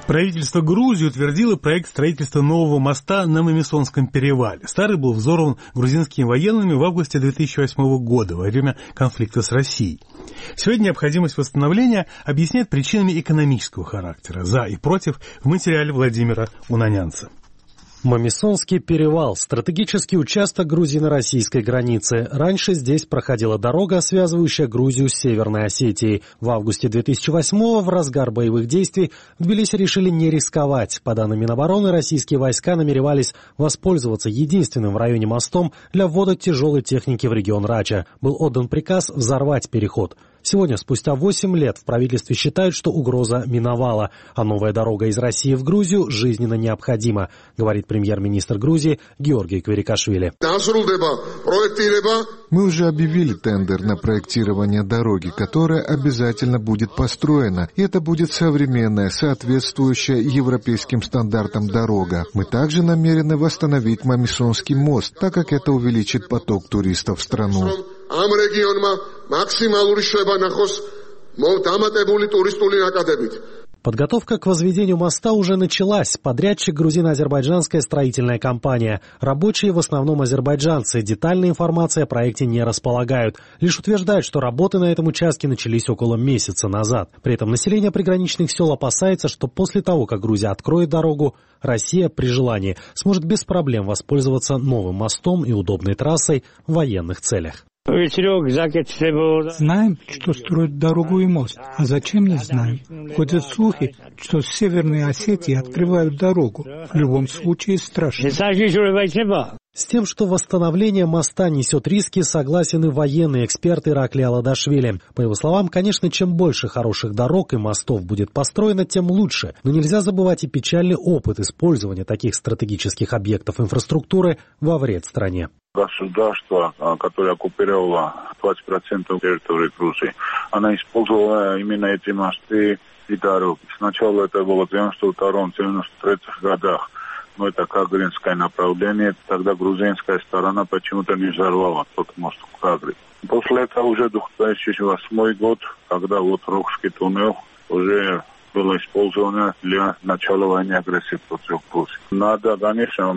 Правительство Грузии утвердило проект строительства нового моста на Мамисонском перевале. Старый был взорван грузинскими военными в августе 2008 года во время конфликта с Россией. Сегодня необходимость восстановления объясняет причинами экономического характера. За и против в материале Владимира Унанянца. Мамисонский перевал – стратегический участок грузино-российской границы. Раньше здесь проходила дорога, связывающая Грузию с Северной Осетией. В августе 2008-го, в разгар боевых действий, в Тбилиси решили не рисковать. По данным Минобороны, российские войска намеревались воспользоваться единственным в районе мостом для ввода тяжелой техники в регион Рача. Был отдан приказ взорвать переход. Сегодня, спустя 8 лет, в правительстве считают, что угроза миновала, а новая дорога из России в Грузию жизненно необходима, говорит премьер-министр Грузии Георгий Кверикашвили. Мы уже объявили тендер на проектирование дороги, которая обязательно будет построена. И это будет современная, соответствующая европейским стандартам дорога. Мы также намерены восстановить Мамисонский мост, так как это увеличит поток туристов в страну. Подготовка к возведению моста уже началась. Подрядчик грузино-азербайджанская строительная компания. Рабочие в основном азербайджанцы. Детальной информации о проекте не располагают. Лишь утверждают, что работы на этом участке начались около месяца назад. При этом население приграничных сел опасается, что после того, как Грузия откроет дорогу, Россия при желании сможет без проблем воспользоваться новым мостом и удобной трассой в военных целях. Знаем, что строят дорогу и мост, а зачем, не знаем. Ходят слухи, что с Северной Осетии открывают дорогу. В любом случае страшно. С тем, что восстановление моста несет риски, согласен и военный эксперт Иракли Аладашвили. По его словам, конечно, чем больше хороших дорог и мостов будет построено, тем лучше. Но нельзя забывать и печальный опыт использования таких стратегических объектов инфраструктуры во вред стране. Государство, которое оккупировало 20% территории Грузии, она использовала именно эти мосты и дороги. Сначала это было в 92-93 годах. Но это Кагринское направление. Тогда грузинская сторона почему-то не взорвала тот мост в Кагри. После этого уже 2008 год, когда вот Рохский туннель уже было использовано для начала военной агрессии против Грузии. Надо, конечно,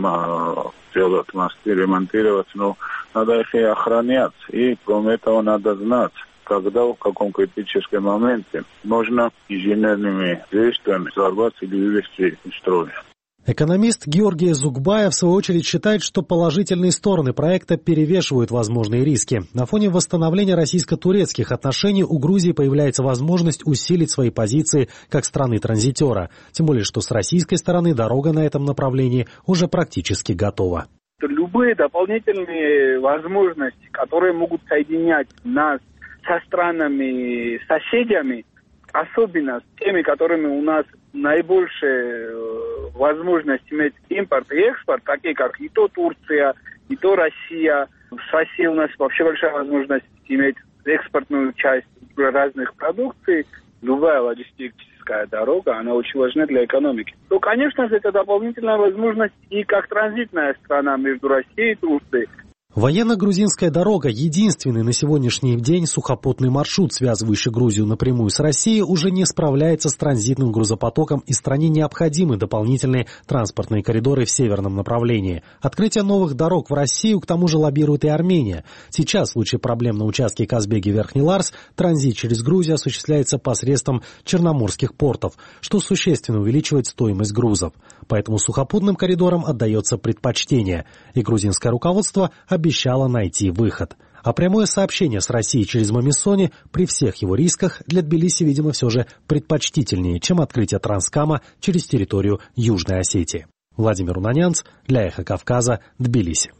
делать мосты, ремонтировать, но надо их и охранять. И кроме этого надо знать, когда, в каком критическом моменте можно инженерными действиями взорвать или вывести из строя. Экономист Георгий Зукбаев, в свою очередь, считает, что положительные стороны проекта перевешивают возможные риски. На фоне восстановления российско-турецких отношений у Грузии появляется возможность усилить свои позиции как страны-транзитера. Тем более, что с российской стороны дорога на этом направлении уже практически готова. Любые дополнительные возможности, которые могут соединять нас со странами-соседями, особенно с теми, которыми у нас наибольшая возможность иметь импорт и экспорт, такие как и то Турция, и то Россия. С Россией у нас вообще большая возможность иметь экспортную часть разных продукций. Любая логистическая дорога, она очень важна для экономики. То, конечно же, это дополнительная возможность и как транзитная страна между Россией и Турцией. Военно-грузинская дорога – единственный на сегодняшний день сухопутный маршрут, связывающий Грузию напрямую с Россией, уже не справляется с транзитным грузопотоком, и стране необходимы дополнительные транспортные коридоры в северном направлении. Открытие новых дорог в Россию к тому же лоббирует и Армения. Сейчас в случае проблем на участке Казбеги-Верхний Ларс транзит через Грузию осуществляется посредством черноморских портов, что существенно увеличивает стоимость грузов. Поэтому сухопутным коридорам отдается предпочтение, и грузинское руководство обещало найти выход. А прямое сообщение с Россией через Мамисони при всех его рисках для Тбилиси, видимо, все же предпочтительнее, чем открытие Транскама через территорию Южной Осетии. Владимир Унанянц для Эхо Кавказа, Тбилиси.